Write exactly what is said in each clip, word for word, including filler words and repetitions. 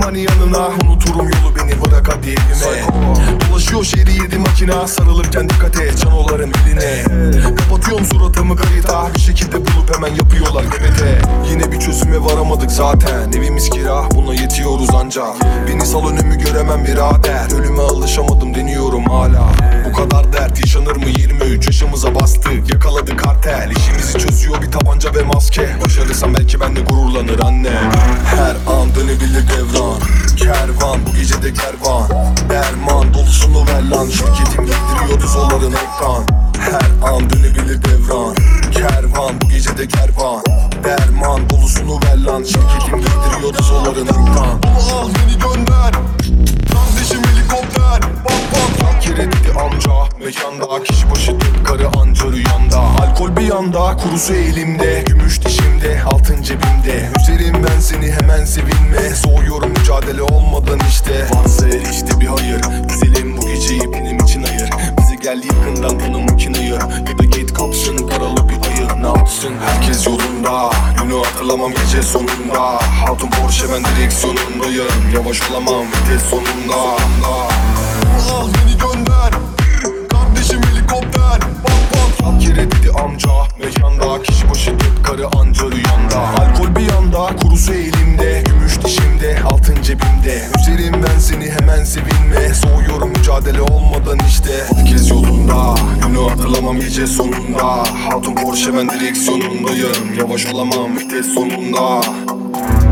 hani yanına, unuturum yolu, beni bırak hadi evime. Dolaşıyor şehri yedi makina, sarılırken dikkat et canoların eline. Kapatıyorum suratımı kayıta, bir şekilde bulup hemen yapıyorlar gebete. Yine bir çözüme varamadık zaten, evimiz kira, buna yetiyoruz ancak. Beni sal önümü göremem birader, ölüme alışamadım deniyorum hala. Bu kadar dert yaşanır mı? Yirmi üç yaşımıza bastık, yakaladı kartel. İşimizi çözüyor bir tabanca ve maske. Başarırsam belki ben de gururlanır anne. Her an dönebilir devran, kervan bu gecede kervan. Derman dolusunu ver lan, şirketim giydiriyordu zolların ekran. Her an dönebilir devran, kervan bu gecede kervan. Derman dolusunu ver lan, şirketim giydiriyordu zolların ekran. Baba al beni gönder, kardeşim helikopter. Bak bak fakir etti amca, mekanda kişi başı dört karı anca rüyanda. Alkol bir yanda, kurusu elimde, gümüş dişimde, altın cebimde. Üzerim ben seni hemen sevinme, soğuyorum mücadele olmadan işte. Varsa el işte bir hayır, güzelim bu geceyi benim için ayır. Bize gel yakından tanı makinayı, ya da git kapsın paralı bir ayı. Ne yapsın herkes yolunda, günü hatırlamam gece sonunda. Hatun Porsche ben direksiyonundayım, yavaş olamam vites sonunda. Al beni gönder, kardeşim helikopter. Bak bak fakir etti amca, mekanda kişi başı dört karı anca rüyanda. Alkol bir yanda, kurusu elimde, gümüş dişimde, altın cebimde. Üzerim ben seni hemen sevinme, soğuyorum mücadele olmadan işte. Herkes yolunda, günü hatırlamam gece sonunda. Hatun Porsche ben direksiyonundayım, yavaş olamam vites sonunda.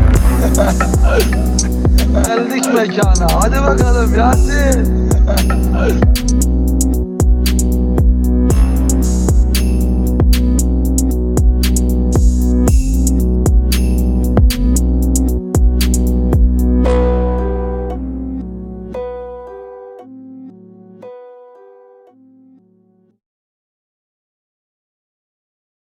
Geldik mekana, hadi bakalım Yasin.